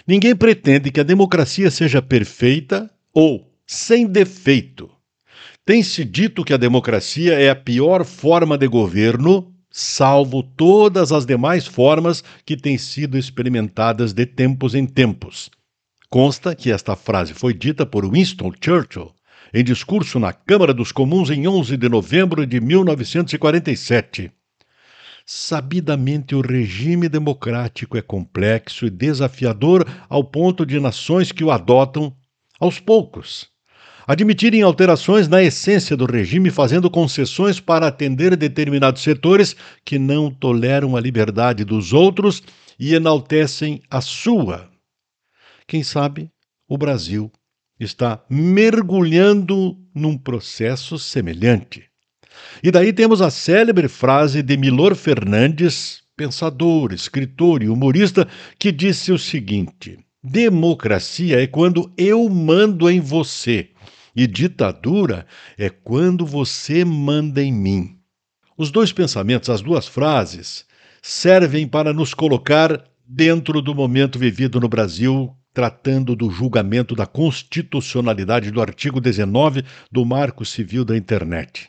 Ninguém pretende que a democracia seja perfeita ou sem defeito. Tem-se dito que a democracia é a pior forma de governo, salvo todas as demais formas que têm sido experimentadas de tempos em tempos. Consta que esta frase foi dita por Winston Churchill em discurso na Câmara dos Comuns em 11 de novembro de 1947. Sabidamente, o regime democrático é complexo e desafiador ao ponto de nações que o adotam, aos poucos, admitirem alterações na essência do regime, fazendo concessões para atender determinados setores que não toleram a liberdade dos outros e enaltecem a sua. Quem sabe o Brasil está mergulhando num processo semelhante. E daí temos a célebre frase de Milor Fernandes, pensador, escritor e humorista, que disse o seguinte: democracia é quando eu mando em você, e ditadura é quando você manda em mim. Os dois pensamentos, as duas frases, servem para nos colocar dentro do momento vivido no Brasil, tratando do julgamento da constitucionalidade do artigo 19 do Marco Civil da Internet.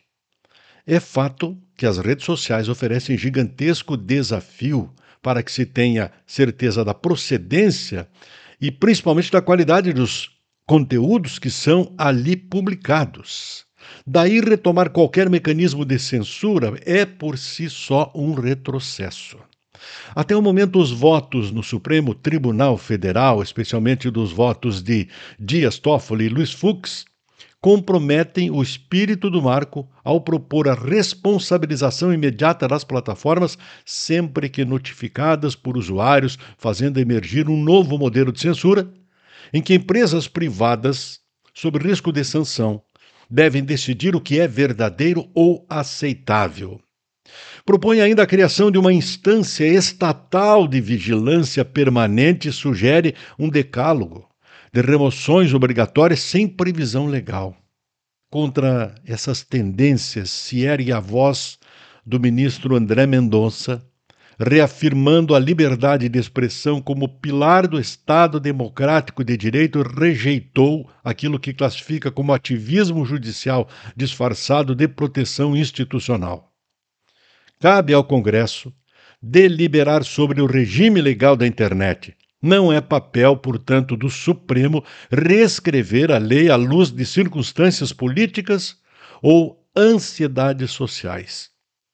É fato que as redes sociais oferecem gigantesco desafio para que se tenha certeza da procedência e principalmente da qualidade dos conteúdos que são ali publicados. Daí, retomar qualquer mecanismo de censura é por si só um retrocesso. Até o momento, os votos no Supremo Tribunal Federal, especialmente dos votos de Dias Toffoli e Luiz Fux, comprometem o espírito do marco ao propor a responsabilização imediata das plataformas sempre que notificadas por usuários, fazendo emergir um novo modelo de censura, em que empresas privadas, sob risco de sanção, devem decidir o que é verdadeiro ou aceitável. Propõe ainda a criação de uma instância estatal de vigilância permanente e sugere um decálogo de remoções obrigatórias sem previsão legal. Contra essas tendências se ergue a voz do ministro André Mendonça, reafirmando a liberdade de expressão como pilar do Estado democrático de direito, rejeitou aquilo que classifica como ativismo judicial disfarçado de proteção institucional. Cabe ao Congresso deliberar sobre o regime legal da internet. Não é papel, portanto, do Supremo reescrever a lei à luz de circunstâncias políticas ou ansiedades sociais.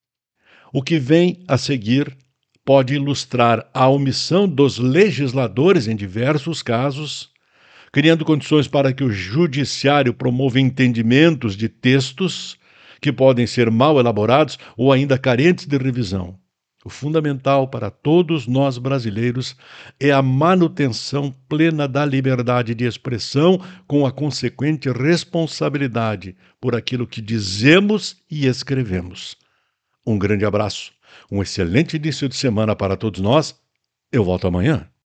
O que vem a seguir pode ilustrar a omissão dos legisladores em diversos casos, criando condições para que o judiciário promova entendimentos de textos que podem ser mal elaborados ou ainda carentes de revisão. O fundamental para todos nós brasileiros é a manutenção plena da liberdade de expressão, com a consequente responsabilidade por aquilo que dizemos e escrevemos. Um grande abraço, um excelente início de semana para todos nós. Eu volto amanhã.